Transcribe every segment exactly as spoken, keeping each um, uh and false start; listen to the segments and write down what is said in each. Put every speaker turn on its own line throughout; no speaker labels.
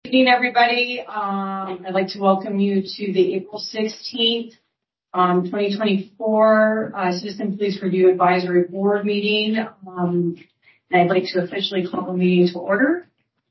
Good evening, everybody. Um, I'd like to welcome you to the April sixteenth, um, twenty twenty-four uh, Citizen Police Review Advisory Board meeting. Um, and I'd like to officially call the meeting to order.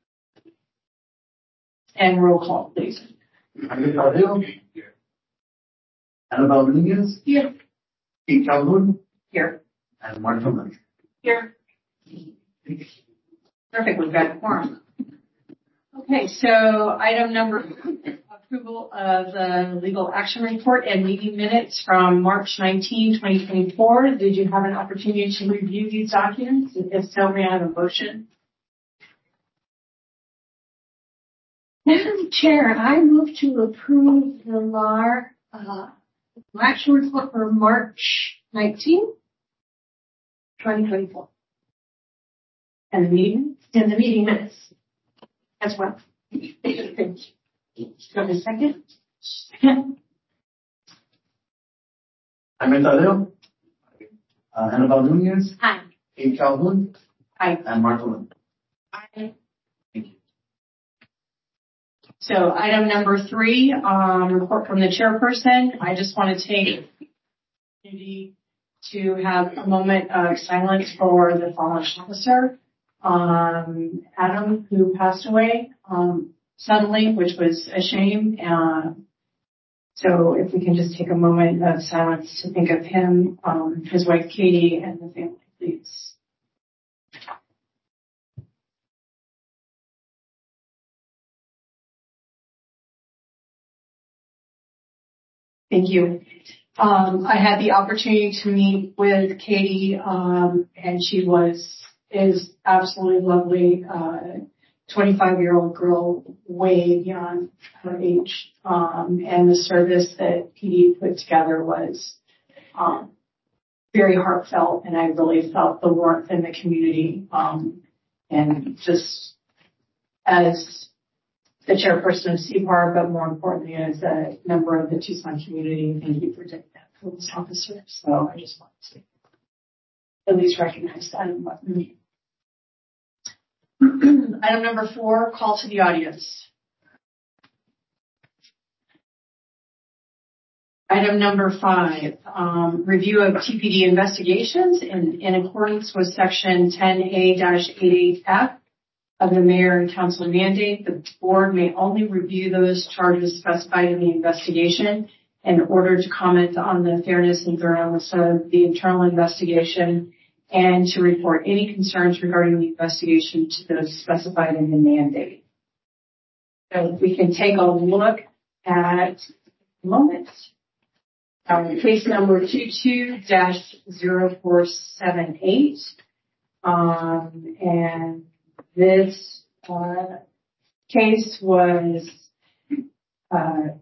And roll call, please.
Javier Tadeo. Here. Annabelle Nunez.
Here.
Pete Calhoun.
Here.
And Martha Lynch.
Here. Perfect, we've got a quorum. Okay, so item number approval of the legal action report and meeting minutes from March nineteenth, twenty twenty-four. Did you have an opportunity to review these documents? If so, may I have a motion?
Madam Chair, I move to approve the L A R uh, action report for March nineteenth, twenty twenty-four.
And the meeting?
And the meeting minutes as well. Thank you.
Have a second?
Second.
Javier Tadeo. Uh, Annabelle Nunez.
Aye.
Pete Calhoun.
Aye.
And Martha Lynch.
Aye.
Thank you.
So item number three, um, report from the chairperson. I just want to take the opportunity to have a moment of silence for the fallen officer, um, Adam, who passed away um, suddenly, which was a shame. Uh, so if we can just take a moment of silence to think of him, um, his wife Katie, and the family, please. Thank you. Um, I had the opportunity to meet with Katie, um, and she was, is absolutely lovely, uh, twenty-five year old girl, way beyond her age. Um, and the service that P D put together was, um, very heartfelt, and I really felt the warmth in the community. Um, and just as the chairperson of C P A R, but more importantly, as a member of the Tucson community, thank you for taking that police officer. So I just wanted to at least recognize that. Item number four, call to the audience. Item number five, um, review of T P D investigations in, in accordance with section ten A eighty-eight F of the mayor and council mandate. The board may only review those charges specified in the investigation in order to comment on the fairness and thoroughness of the internal investigation and to report any concerns regarding the investigation to those specified in the mandate. So if we can take a look at a moment. Um, case number two two dash zero four seven eight. Um, and this uh, case was uh,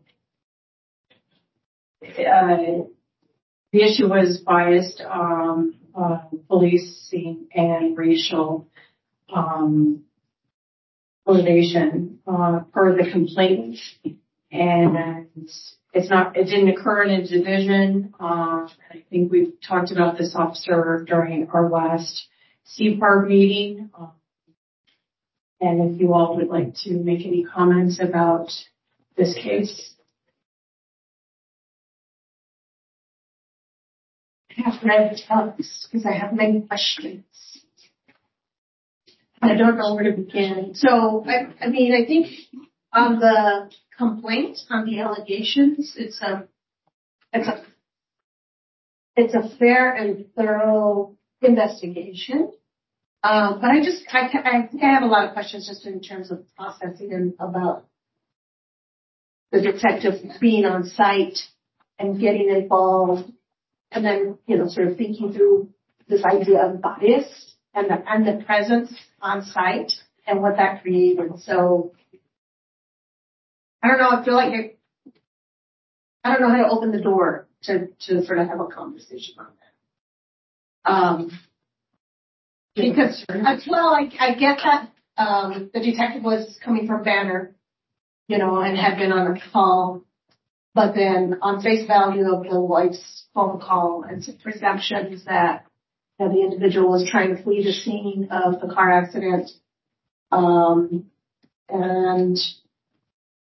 uh, the issue was biased um, uh, policing and racial um, motivation uh, per the complaint, and it's not. It didn't occur in a division. Uh, I think we've talked about this officer during our last C P A R meeting. Uh, And if you all would like to make any comments about this case.
I have read the text because I have many questions. I don't know where to begin. So, I, I mean, I think on the complaint, on the allegations, it's a, it's a, it's a fair and thorough investigation. Um, but I just, I, I think I have a lot of questions just in terms of processing and about the detective being on site and getting involved, and then, you know, sort of thinking through this idea of bias and the, and the presence on site and what that created. So I don't know, I feel like I, I don't know how to open the door to, to sort of have a conversation on that. Um, Because, as well, I, I get that um, the detective was coming from Banner, you know, and had been on a call, but then on face value of the wife's phone call and some perceptions that, that the individual was trying to flee the scene of the car accident, um, and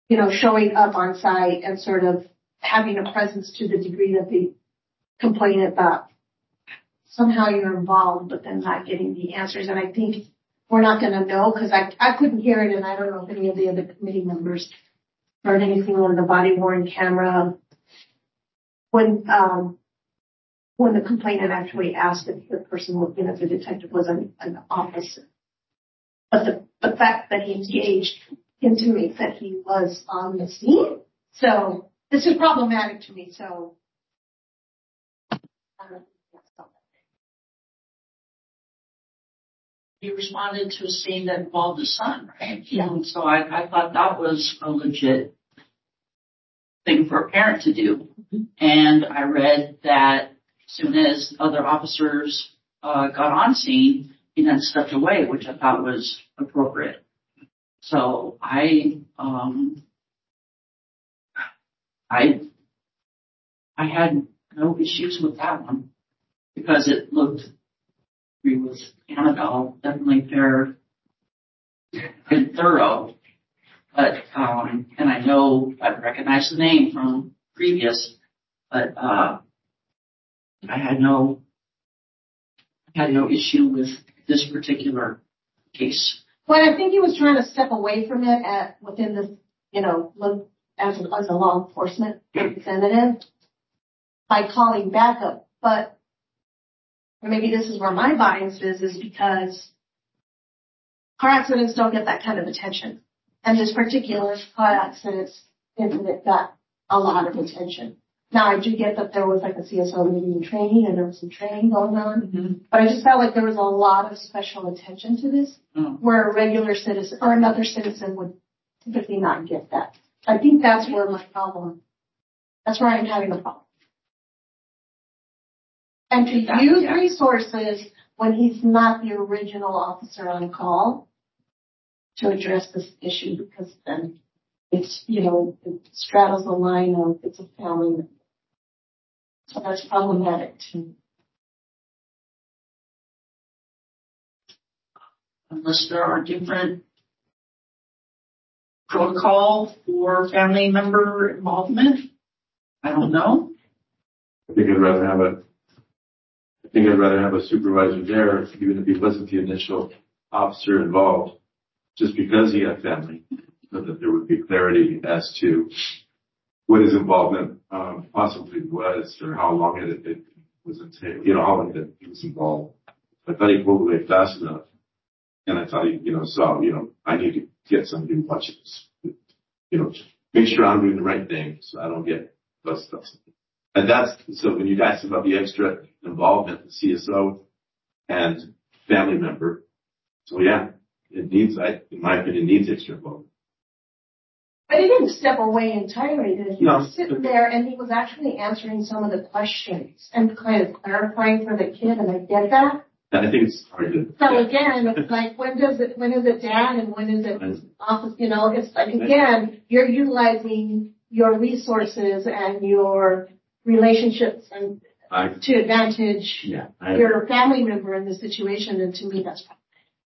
you know, showing up on site and sort of having a presence to the degree that the complainant thought somehow you're involved, but then not getting the answers. And I think we're not going to know because I, I couldn't hear it, and I don't know if any of the other committee members heard anything on the body worn camera when um, when the complainant actually asked if the person, you know, if the detective was an, an officer. But the, the fact that he engaged intimates that he was on the scene. So this is problematic to me. So I don't know.
He responded to a scene that involved his son, right?
Yeah.
So I, I thought that was a legit thing for a parent to do. And I read that as soon as other officers uh, got on scene, he then stepped away, which I thought was appropriate. So I, um, I, I had no issues with that one because it looked, agree with Annabelle, definitely fair and thorough. But, um, and I know I recognize the name from previous, but, uh, I had no, had no issue with this particular case.
Well, I think he was trying to step away from it at, within this, you know, look, as, a- as a law enforcement representative by calling backup. But maybe this is where my bias is, is because car accidents don't get that kind of attention. And this particular car accident incident got a lot of attention. Now, I do get that there was like a C S O meeting and training, and there was some training going on.
Mm-hmm.
But I just felt like there was a lot of special attention to this,
Mm.
where a regular citizen or another citizen would typically not get that. I think that's where my problem, that's where I'm having a problem. And to use
Yeah.
resources when he's not the original officer on call to address this issue, because then it's, you know, it straddles the line of it's a family member. So that's problematic too.
Unless there are different protocol for family member involvement, I don't know.
I think I'd rather have a, I think I'd rather have a supervisor there, even if he wasn't the initial officer involved, just because he had family, so that there would be clarity as to what his involvement um, possibly was, or how long it, it was entailed, you know, how long it, he was involved. I thought he pulled away fast enough, and I thought he, you know, saw, you know, I need to get somebody to watch this, you know, make sure I'm doing the right thing, so I don't get bust up. And that's, so when you asked about the extra involvement, the C S O and family member, so yeah, it needs, I, in my opinion, needs extra involvement.
But he didn't step away entirely. Did he? He
No.
was sitting there and he was actually answering some of the questions and kind of clarifying for the kid, and I get that.
And I think it's hard to.
So
yeah.
again, it's like, when does it, when is it dad and when is it office? You know, it's like, again, you're utilizing your resources and your relationships and
I,
to advantage
yeah, I,
your family member in this situation, and to me, that's problematic.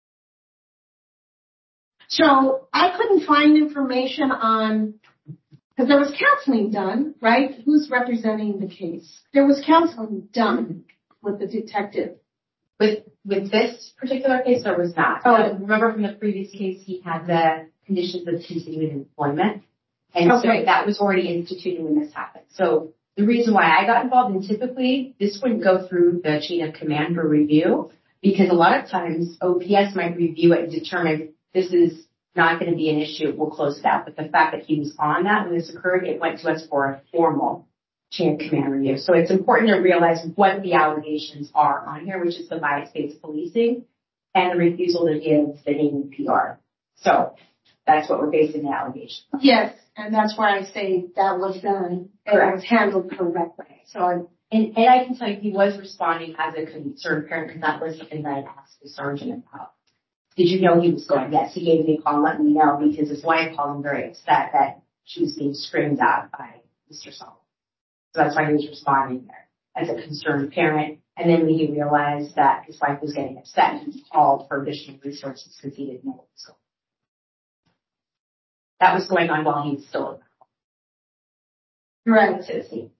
So I couldn't find information on, because there was counseling done, right? Who's representing the case? There was counseling done with the detective.
With with this particular case, there was not.
Oh.
So remember from the previous case, he had the conditions of continued employment, and
Okay.
so that was already instituted when this happened. So the reason why I got involved, and typically this wouldn't go through the chain of command for review, because a lot of times O P S might review it and determine this is not going to be an issue, we'll close it out. But the fact that he was on that when this occurred, it went to us for a formal chain of command review. So it's important to realize what the allegations are on here, which is the bias-based policing and the refusal to give the name P R. So that's what we're basing the allegation on.
Yes, and that's why I say that was done and it was handled correctly. So I,
And, and I can tell you he was responding as a concerned parent, because that was something that I asked the sergeant about. Did you know he was going? Yes, he gave me a call and let me know, because his wife called him very upset that she was being screamed at by Mister Solomon. So that's why he was responding there as a concerned parent. And then when he realized that his wife was getting upset, he called for additional resources because he didn't know what was going that was going on while he was still
Right.
a citizen.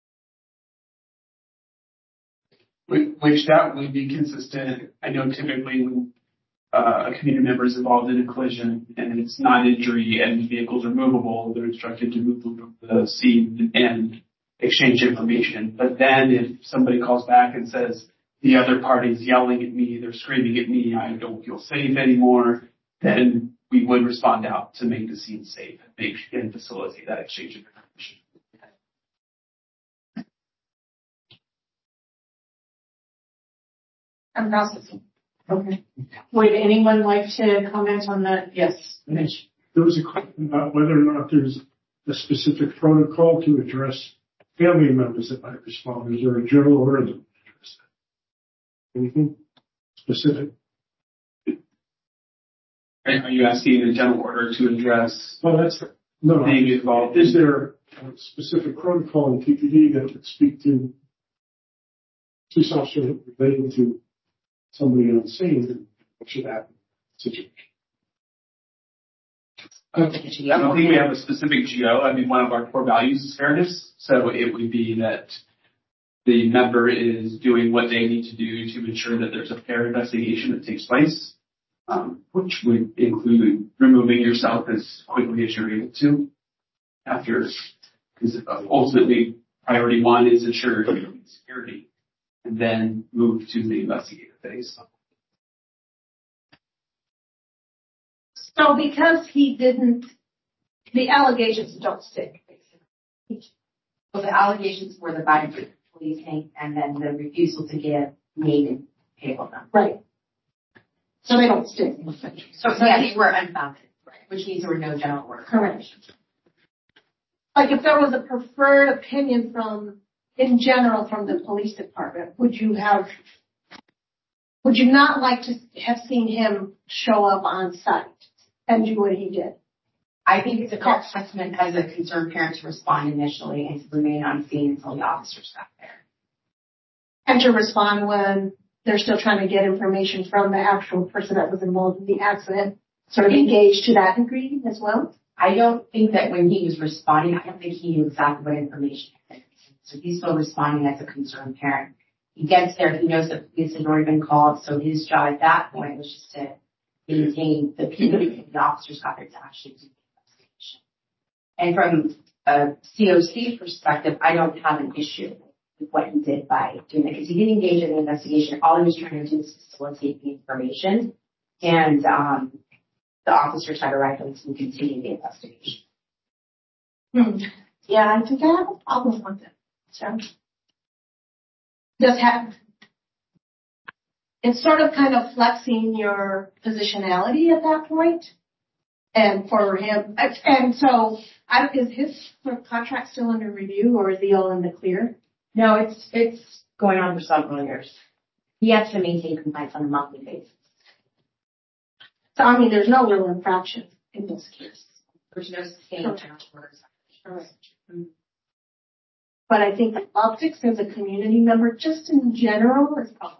Which, which that would be consistent. I know typically when uh, a community member is involved in a collision and it's not injury and the vehicles are movable, they're instructed to move from the scene and exchange information. But then if somebody calls back and says, the other party's yelling at me, they're screaming at me, I don't feel safe anymore, then we would respond out to make the scene safe, make and facilitate that exchange of information.
I'm processing.
Okay. Would anyone like to comment on that? Yes, Mitch.
There was a question about whether or not there's a specific protocol to address family members that might respond. Is there a general order that would address that? Anything specific?
Are are you asking in a general order to address
Well, that's no.
being involved?
Is there a specific protocol in T P D that would speak to police officer relating to somebody on the scene and what should happen? Situation.
I don't think we have a specific G O. I mean, one of our core values is fairness. So it would be that the member is doing what they need to do to ensure that there's a fair investigation that takes place, um, which would include removing yourself as quickly as you're able to after, because ultimately priority one is ensure security and then move to the investigative phase.
So because he didn't, the allegations don't stick, basically.
Well, the allegations were the body policing and then the refusal to give name and payable number.
Right. So they don't stick.
So, so yeah, they were unfounded, which means there were no general orders.
Correct. Like if there was a preferred opinion from, in general, from the police department, would you have, would you not like to have seen him show up on site and do what he did?
I think it's a fair assessment as a concerned parent to respond initially and to remain on scene until the officers got there.
And to respond when they're still trying to get information from the actual person that was involved in the accident, sort of engaged to that degree as well?
I don't think that when he was responding, I don't think he knew exactly what information he had. So he's still responding as a concerned parent. He gets there, he knows that police had already been called, so his job at that point was just to maintain the people the officers got there to actually do the investigation. And from a C O C perspective, I don't have an issue with what he did by doing it, because he didn't engage in the investigation. All he was trying to do was facilitate the information, and um, the officers had a right to continue the investigation.
Hmm. Yeah, I think I have a problem with it. So, just have, it's sort of kind of flexing your positionality at that point. And for him, and so, I, is his contract still under review, or is he all in the clear?
No, it's it's going on for several years. He has to maintain compliance on a monthly basis.
So, I mean, there's no real infraction in this case.
There's no sustained general orders.
Correct. But I think the optics as a community member, just in general, is probably.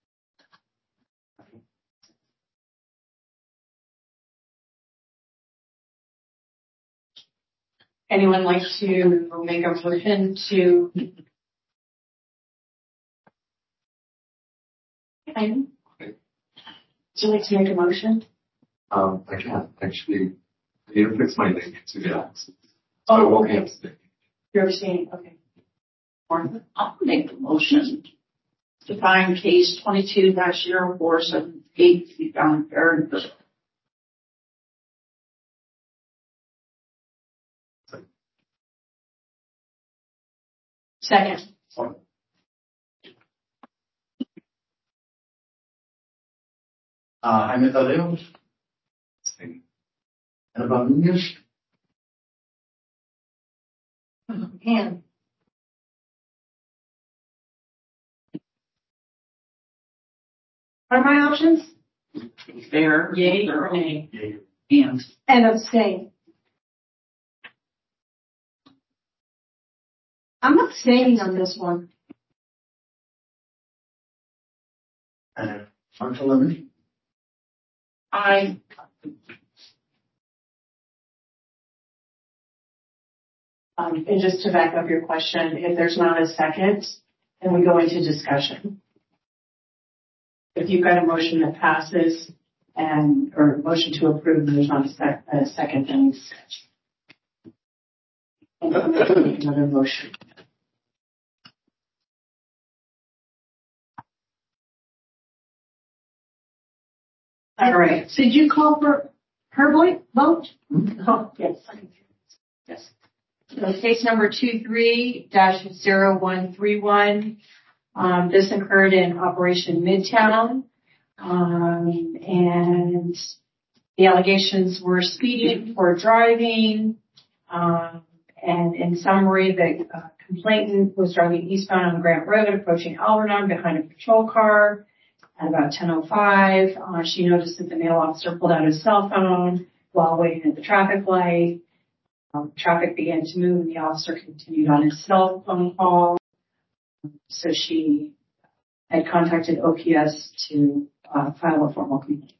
Anyone like to make a motion to? Would you like to make a motion?
Um, I can't actually, they didn't fix my link to the access.
Oh,
I won't be
okay.
abstaining.
You're abstaining, okay.
Martha, I'll make the motion to find case twenty-two dash zero four seven eight to be found fair and fair.
Second.
Uh, Jaime Tadeo,
Abstaining.
Annabelle Nunez,
And what are my options?
Fair,
Yay or
thorough,
nay?
and
And abstain. I'm abstaining on this one.
and Marshall Lemon.
I
Um, and just to back up your question, if there's not a second, then we go into discussion. If you've got a motion that passes and, or a motion to approve, and there's not a, sec- a second, then discussion. Another motion. All right.
Did you call for her vote? Vote?
Oh, yes. Yes. So case number two three dash zero one three one. Um, this occurred in Operation Midtown. Um, and the allegations were speeding or driving. Um, and in summary, the uh, complainant was driving eastbound on Grant Road, approaching Alvernon behind a patrol car. At about ten oh five, uh, she noticed that the male officer pulled out his cell phone while waiting at the traffic light. Um, traffic began to move and the officer continued on his cell phone call. So she had contacted O P S to uh, file a formal complaint.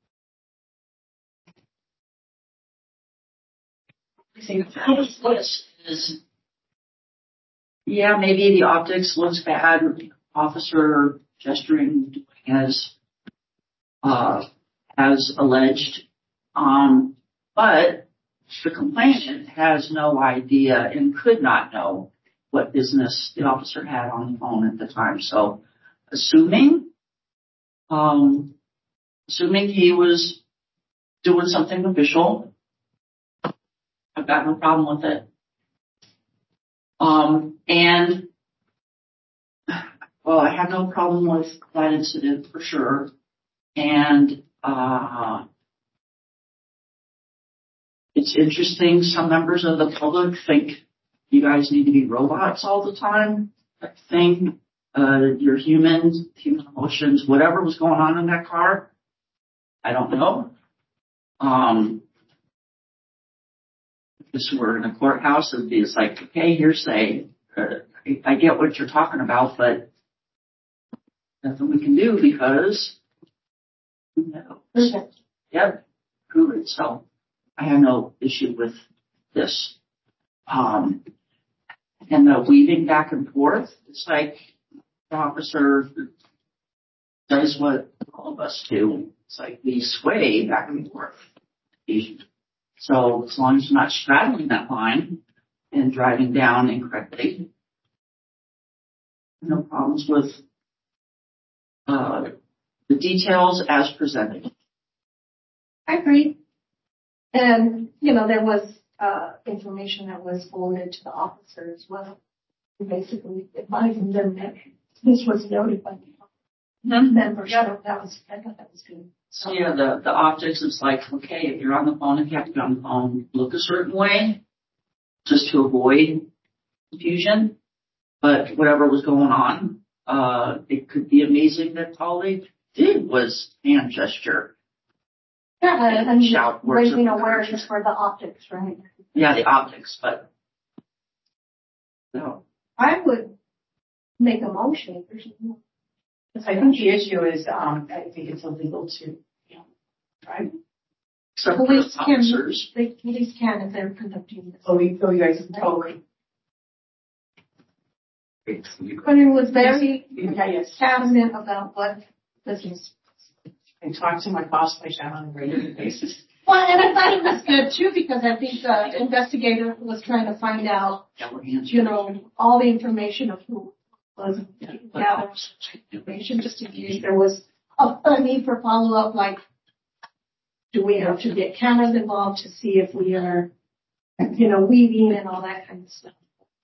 This is, yeah, maybe the optics looks bad. Officer gesturing, doing as, uh, as alleged. Um, but the complainant has no idea and could not know what business the officer had on the phone at the time. So, assuming, um, assuming he was doing something official, I've got no problem with it. Um, and, well, I have no problem with that incident for sure. And, uh, it's interesting. Some members of the public think you guys need to be robots all the time. I think, uh, you're humans, human emotions, whatever was going on in that car. I don't know. Um, if this were in a courthouse, it'd be, it's like, okay, hearsay. Uh, I, I get what you're talking about, but nothing we can do because who knows? Yep, prove it. So I have no issue with this. Um, and the weaving back and forth, it's like the officer does what all of us do. It's like we sway back and forth. So as long as you're not straddling that line and driving down incorrectly, no problems with uh, the details as presented.
I agree. And, you know, there was uh, information that was forwarded to the officer as well. Basically advising them that this was noted by the
Mm-hmm.
member. So that was, I thought that was good.
So yeah, the, the optics is like, okay, if you're on the phone, if you have to be on the phone, look a certain way just to avoid confusion. But whatever was going on, uh, it could be amazing that all they did was hand gesture.
Yeah, and
Shout words
raising
of
awareness for the optics, right?
Yeah, the optics, but no.
I would make a motion. There's no-
I think the issue is, um, I think it's illegal to, you know, drive.
Except for
Police can,
officers.
they, police can if they're conducting this.
Oh, you, oh, you guys totally.
But it was very
Yeah, yes.
adamant about what this is.
I talk to my boss like that on a regular basis.
Well, and I thought it was good too because I think the investigator was trying to find out,
Yeah, we're hands
you know, all the information of who was gathered information just in case there was a, a need for follow up, like do we have to get cameras involved to see if we are, you know, weaving and all that kind of stuff.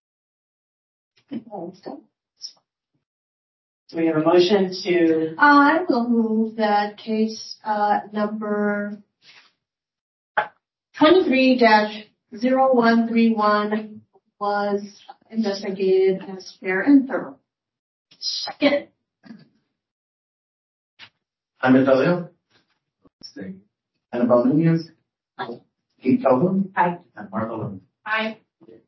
So we have a motion to,
I will move that case uh, number twenty-three dash zero one three one was investigated as fair and thorough. Second.
Jaime Tadeo. Annabelle Nunez.
Aye.
Keith Calhoun.
Aye.
And Martha Lynn.
Aye.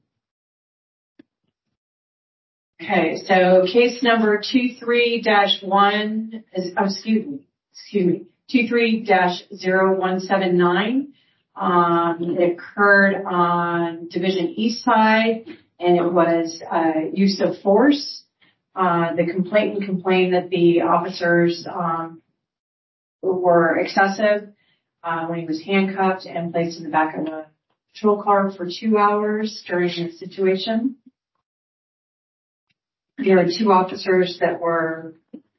okay, so case number two three dash one, is, oh, excuse me, excuse me, two three dash zero one seven nine. Um, it occurred on Division East Side, and it was uh, use of force. Uh, the complainant complained that the officers um, were excessive uh, when he was handcuffed and placed in the back of a patrol car for two hours during the situation. There were two officers that were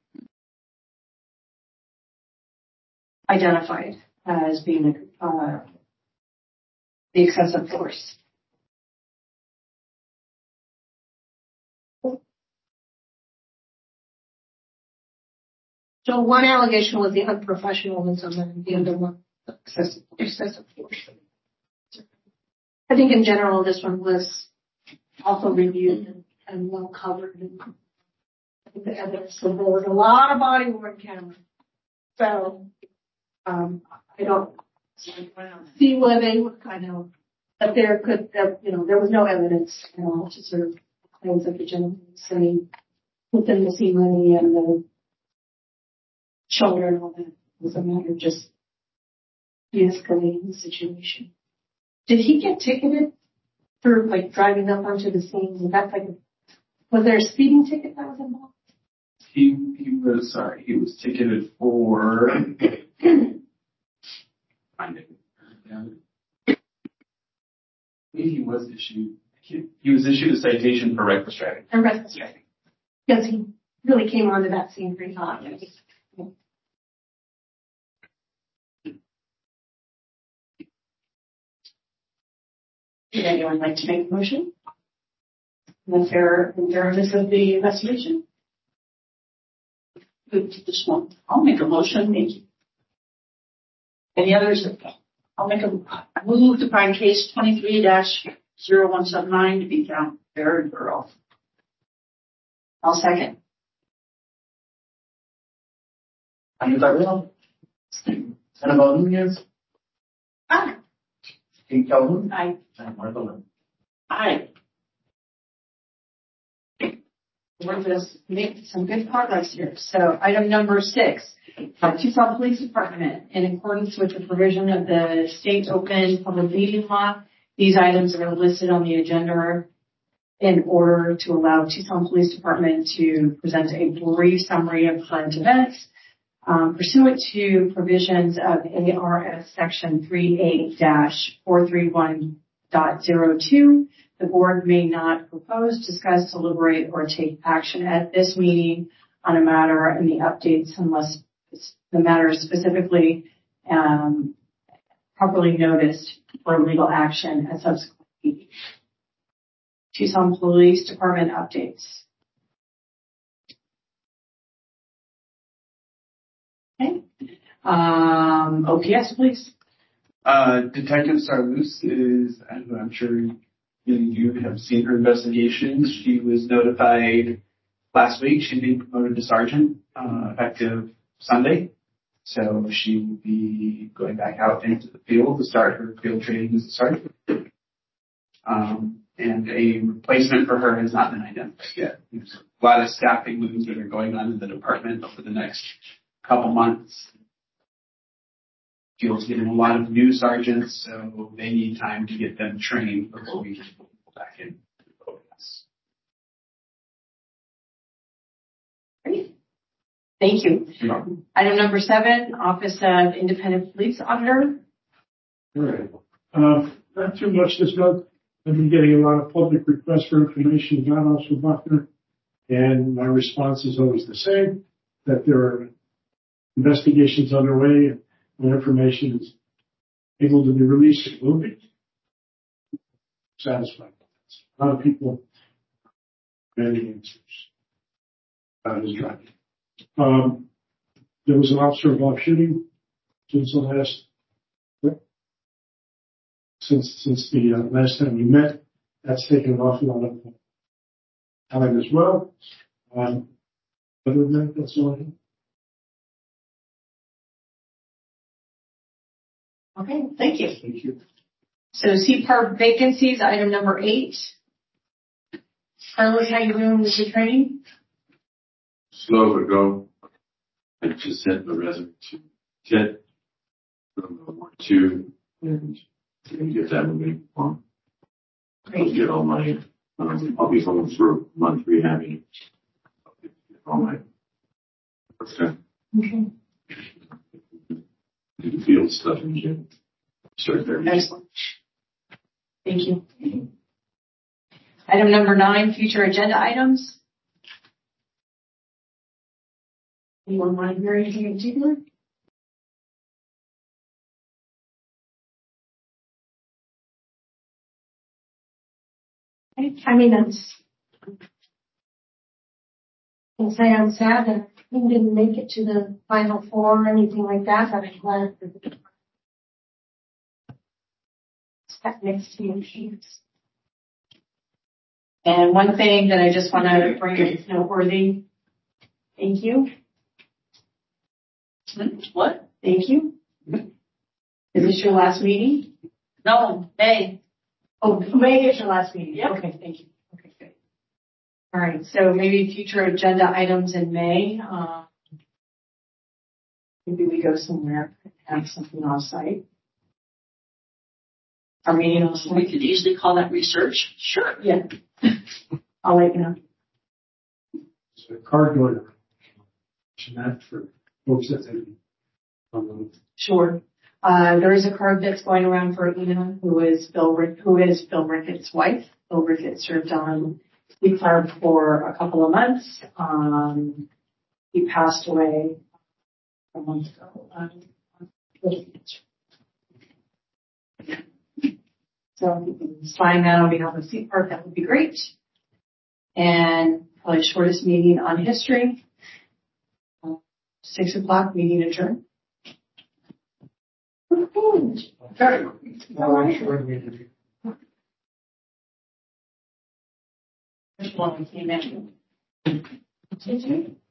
identified as being uh, the excessive force.
So one allegation was the unprofessionalism and the other one, the excessive, excessive force. I think in general, this one was also reviewed and, and well covered. And I think the evidence, so there was a lot of body worn camera. So, um, I don't see where they were kind of, that there could, that, you know, there was no evidence at all to sort of claims that the gentleman was saying within the scene money and the shoulder and all that. It was a matter of just de-escalating the situation. Did he get ticketed for like driving up onto the scene? Was that like, was there a speeding ticket that was involved?
He he was sorry. He was ticketed for. Find it. Yeah. He was issued. He, he was issued a citation for reckless driving.
And reckless driving, because he really came onto that scene pretty hot. Yes.
Would anyone like to make a motion? In the fair, in fairness of the investigation?
Move to this one. I'll make a motion. Thank you. Any others? I'll make a I move to find case twenty-three dash zero one seven nine to be found fair and thorough.
I'll second.
Anita Real. Annabelle Nunez.
Ah,
Kate Calhoun.
Aye.
And Martha Lynn.
Aye.
We're going to make some good progress here. So item number six, uh, Tucson Police Department, in accordance with the provision of the state open public meeting law, these items are listed on the agenda in order to allow Tucson Police Department to present a brief summary of current events. Um, pursuant to provisions of A R S section thirty-eight dash four thirty-one point zero two, the board may not propose, discuss, deliberate, or take action at this meeting on a matter and the updates unless the matter is specifically um, properly noticed for legal action at subsequent meetings. Tucson Police Department updates. Okay. Um, O P S, please.
Uh, Detective Sarloose is, I'm sure you, you have seen her investigations. She was notified last week. She's being promoted to sergeant, uh, effective Sunday. So she will be going back out into the field to start her field training as a sergeant. Um, and a replacement for her has not been identified yet. There's a lot of staffing moves that are going on in the department over the next couple months. Field's getting a lot of new sergeants, so they need time to get them trained before we can put people back in.
Great. Thank you. Item number seven, Office of Independent Police Auditor.
All right. Um, not too much this month. I've been getting a lot of public requests for information about Officer Buckner, and my response is always the same, that there are investigations underway, and when information is able to be released, it will be. Satisfied. A lot of people, many answers about his driving. Um, there was an officer involved shooting since the last, since, since the uh, last time we met. That's taken an awful lot of time as well. Um, other than that, that's all I have.
Okay, thank you.
Thank you.
So C P A R vacancies, item number eight. Carlos, how you doing with the training?
Slow but go. I just sent the resume to Ted from one two and, and get that moving along. I'll
Great.
get all my, um, I'll be home for a month rehabbing. I'll get all my, okay,
Okay.
field stuff and get, start there.
Excellent. Thank you. Item number nine, future agenda items. Anyone want to hear anything in particular?
I mean, it's, I'll say I'm sad that he didn't make it to the final four or anything like that, but I'm glad for the step next to you, sheets.
And one thing that I just want to bring up is noteworthy. Thank you.
What?
Thank you. Is this your last meeting?
No, May.
Oh, May is your last meeting.
Yep.
Okay, thank you. Okay, good. All right, so maybe future agenda items in May. Uh, maybe we go somewhere and have something off site. Our meeting on
We could easily call that research. Sure.
Yeah. I'll let you know.
So card going around. Mention that for folks that they, um,
Sure. Uh, there is a card that's going around for Ina, who is Bill, Rick, who is Bill Ricketts' wife. Bill Ricketts served on the clerk for a couple of months. Um, he passed away a month ago. Um, so if you can sign that on behalf of C Park, that would be great. And probably shortest meeting on history. Uh, Six o'clock, meeting adjourned.
okay. Well, I'm sure we-
Which one came in? Excuse me?